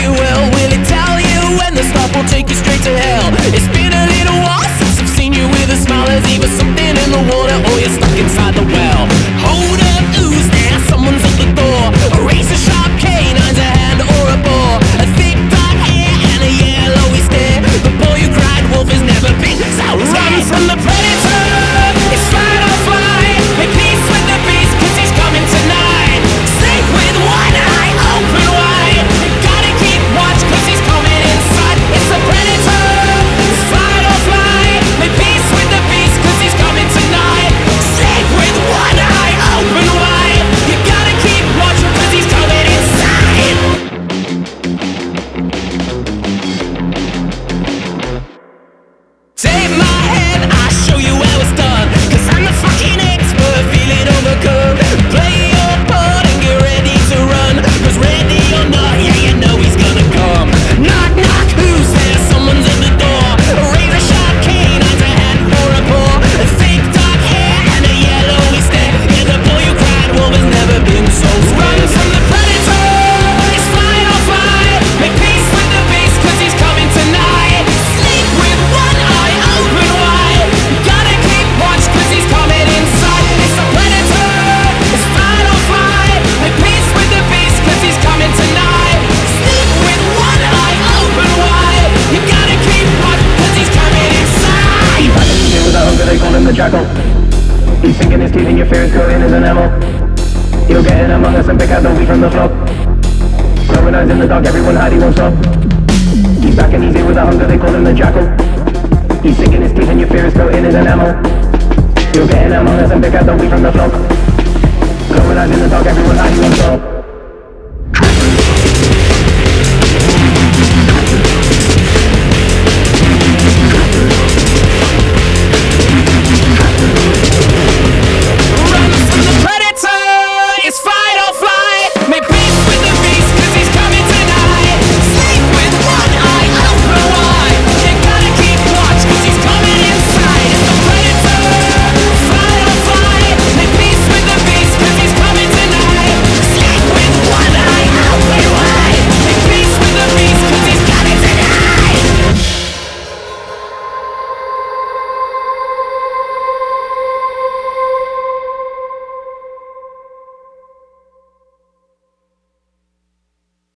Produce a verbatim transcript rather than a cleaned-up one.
you will. Will it tell you when the stop will take you straight to hell? It's been a little while since I've seen you with a smile. There's either something in the water or you're stuck inside the well. Hold up, who's there? Someone's at the door. A razor sharp canine's a hand or a boar. A thick dark hair and a yellowy stare. The boy who cried wolf has never been so run from the predator. It's fight or flight. Make peace with the beast, cause he's coming tonight. Sleep with one eye open wide. Gotta keep watch, cause he's coming inside. It's the predator. It's fight or flight. Make peace with the beast, cause he's coming tonight. Sleep with one eye open wide. You gotta keep watch, cause he's coming inside. Take my hand, I'll show you how it's done. Cause I'm the fucking expert, feel it overcome. Play your part and get ready to run. Cause ready or not, yeah, you know he's gonna come. Knock, knock, who's there? Someone's at the door. A razor sharp canine's a hand or a paw. A thick dark hair and a yellowy stare. Yeah, the boy who cried wolf has never been so scared. Run from the predator. It's fight or flight. Make peace with the beast, cause he's coming tonight. Sleep with one eye open wide. Gotta keep watch, cause he's coming inside. It's the predator. It's fight or flight. Make peace with the beast, cause he's coming tonight. Sleep with one eye open wide. You gotta keep watch, cause he's coming inside. Back in the day with a hunger, they call him the jackal. He's sinking his teeth in your fear, his coat in his enamel. He'll get in among us and pick out the wheat from the flock. Growing eyes in the dark, everyone hide, he won't stop. He's back and easy with a hunger, they call him the jackal. He's sinking his teeth in your fear, his coat in his enamel. He'll get in among us and pick out the wheat from the flock. Growing eyes in the dark, everyone hide, he won't stop.